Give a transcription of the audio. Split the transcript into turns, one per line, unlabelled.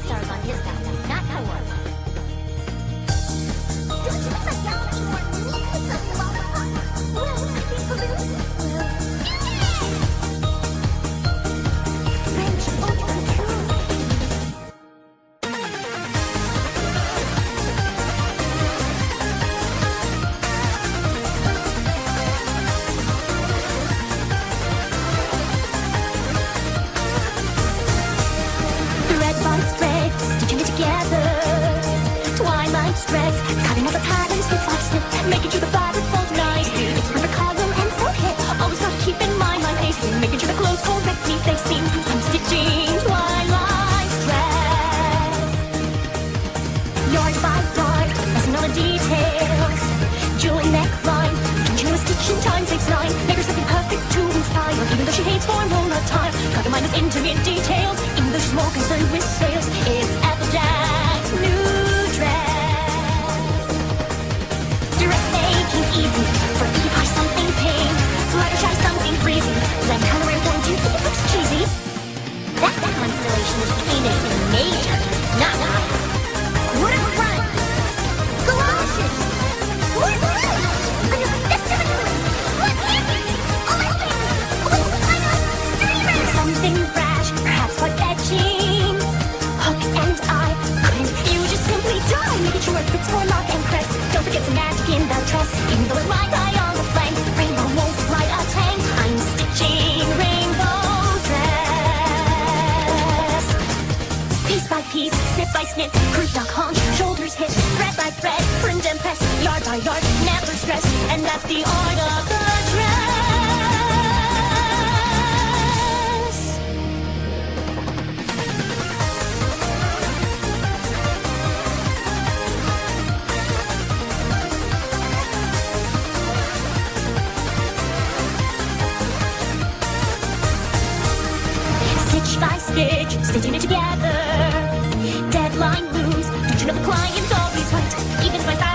stars on his belt, not yours. Don't you think my gown is more musical, Lollipop? Well, I think balloons will. French haute couture. Red by thread, stitching it together. Twilight threads, cutting out the patterns step by step, making sure the fabric folds nicely. It's perfect color and so hip. Always gotta keep in mind my pacing, making sure the clothes correctly facing. I'm stitching twilight threads. Yard by yard, messing all the details. Jewel neckline, changing a stitch in time saves 9. Make her something perfect to inspire, even though she hates formal attire. Gotta mind those intimate details, even though she's more concerned with sales. It's Applejack's new dress. Direct making's easy, for you buy something pink. Flutter try something breezy, then color in one, two, think it looks cheesy. That constellation is Venus in major, not minor. What a run! Galoshes! What a run! Under the festival! What happened? Oh my goodness! Oh, I know! Streamers! Something brash, perhaps quite fetching. Hook and eye, couldn't you just simply die? Making sure it fits for lock and press. Don't forget some magic in the dress. Even though it's my eye on the flank, rainbow won't ride a tank. I'm stitching rainbow dress. Piece by piece, snip by snip, croup duck haunch, shoulders hit, thread by thread, print and press, yard by yard, never stress, and that's the art of the dress. Stitch by stitch, stitching it together. Deadline looms, don't you know the client's always right? Even if my